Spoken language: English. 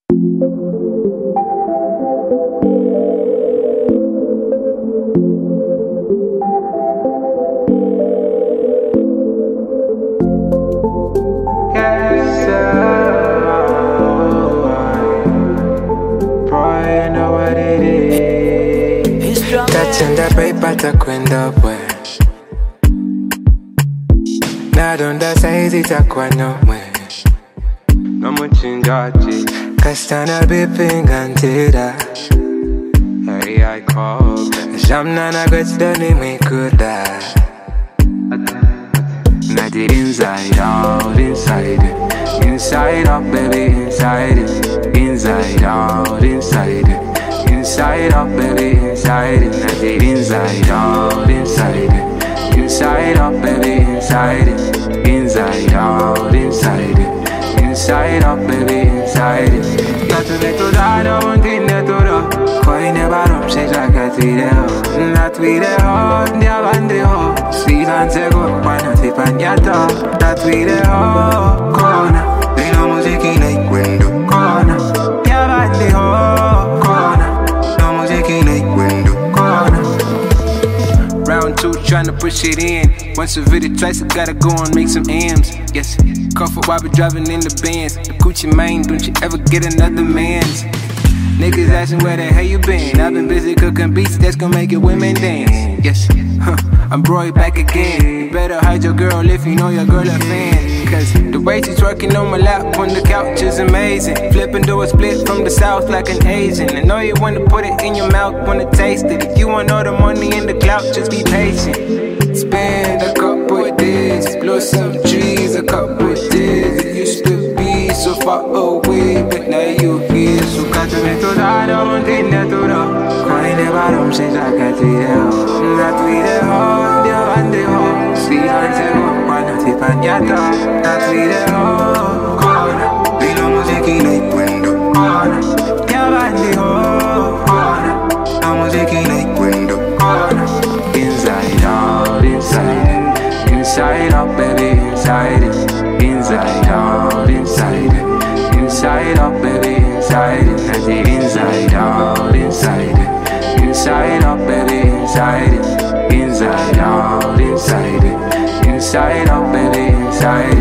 Tachenda paipata kwenda bwe nadonda saizi takwa nomwe nomuchinjaji kastana bipinga ntira hey I call jamnana gwetsidoni mwikuda Nadi inside out, inside it. Inside out, baby, inside it. Inside out, inside it. Inside out, baby, inside it. Nadi inside out, inside it. Inside out, baby, inside it. Inside out, inside it. Inside out, baby, inside it. Got to be to die, no one thing that to do. Koi ne barom se jaga tire ho, na tire ho, dia bande ho. Si danse go, pana si pagnata, na tire ho, kona. Vino musiki nei window, kona. Dia bande ho, kona. No musiki nei window, kona. Round two, tryna push it in. Once a video twice, I gotta go and make some M's. Yes, comfort while we driving in the Benz. The Gucci mane, don't you ever get another man's. Niggas asking where the hell you been. I've been busy cooking beats that's gonna make your women dance. Yes, I'm Roy back again. You better hide your girl if you know your girl a fan. Cause the way she's working on my lap on the couch is amazing. Flipping do a split from the south like an Asian. I know you wanna put it in your mouth, wanna taste it. If you want all the money and the clout, just be patient. Spend a couple of days, blow some trees, a couple of days. It used to be so far away, but now you here. So got to be to die, don't want to get to the Koi ne barom se jaga tire ho, na tire ho, dia bande ho. Si danse go, pana si pagnata, na tire ho, kona. Vino musiki nei window, kona. Dia bande ho, kona. No musiki nei window, kona. Inside out, inside it. Inside out, baby, inside it. Inside out, inside it. Inside out, baby, inside it. Nadi inside out, inside it. Inside out, baby, inside it. Inside out, inside it. Inside out, baby, inside it.